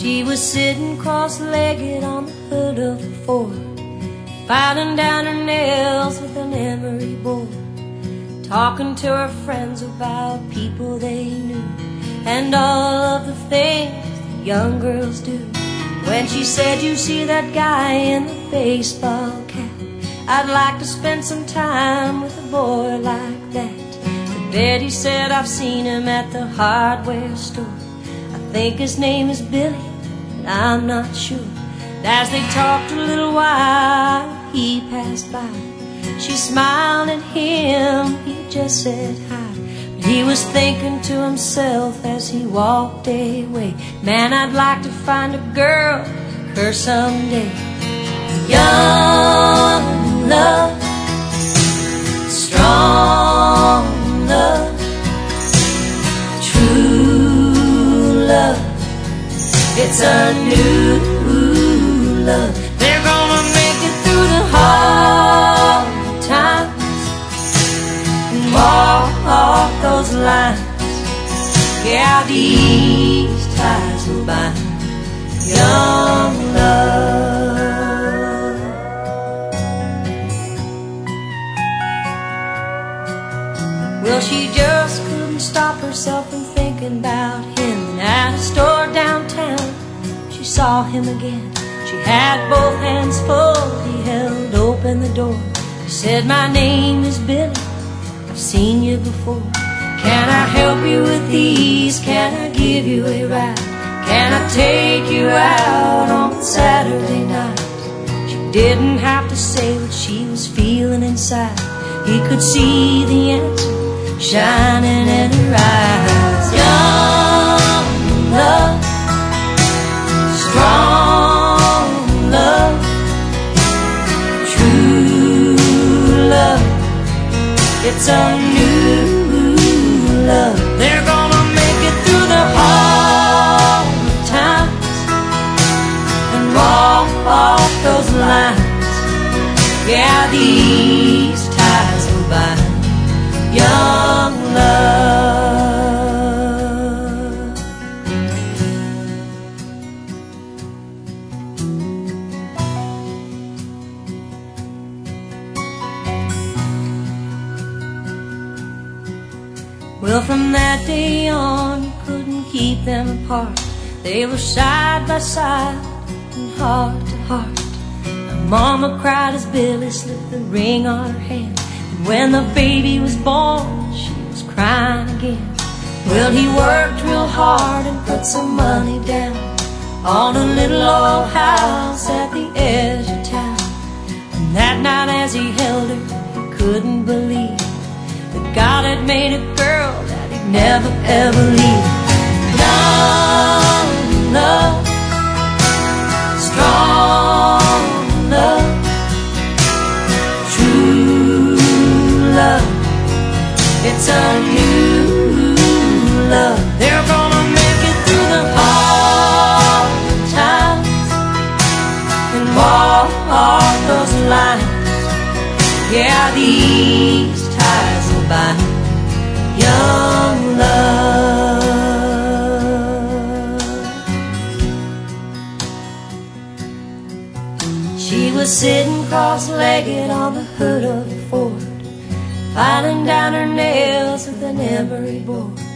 She was sitting cross-legged on the hood of the Ford, filing down her nails with an emery board, talking to her friends about people they knew and all of the things that young girls do. When she said, "You see that guy in the baseball cap? I'd like to spend some time with a boy like that." But Betty said, "I've seen him at the hardware store. I think his name is Billy, but I'm not sure." And as they talked a little while, he passed by. She smiled at him, he just said hi. But he was thinking to himself as he walked away, "Man, I'd like to find a girl like her someday." Young love, strong love, true love, it's a new love. They're gonna make it through the hard times and walk those lines. Yeah, these ties will bind. Young love. Well, she just couldn't stop herself from thinking about him. And at a store downtown, she saw him again. She had both hands full, he held open the door. He said, "My name is Billy, I've seen you before. Can I help you with these? Can I give you a ride? Can I take you out on Saturday night?" She didn't have to say what she was feeling inside. He could see the answer shining in her eyes. Young love, strong love, true love, it's a new love. They're gonna make it through the hard times and walk those lines. Yeah, these ties will bind. Young love. Well, from that day on, you couldn't keep them apart. They were side by side and heart to heart. Her mama cried as Billy slipped the ring on her hand. And when the baby was born, she was crying again. Well, he worked real hard and put some money down on a little old house at the edge of town. And that night as he held her, he couldn't believe that God had made a girl that he'd never ever leave. Young love, strong love, true love, it's a new love. They're gonna make it through the hard times and walk those lines. Yeah, these ties will bind. Young love. She was sitting cross-legged on the hood of the Ford, filing down her nails with an emery board,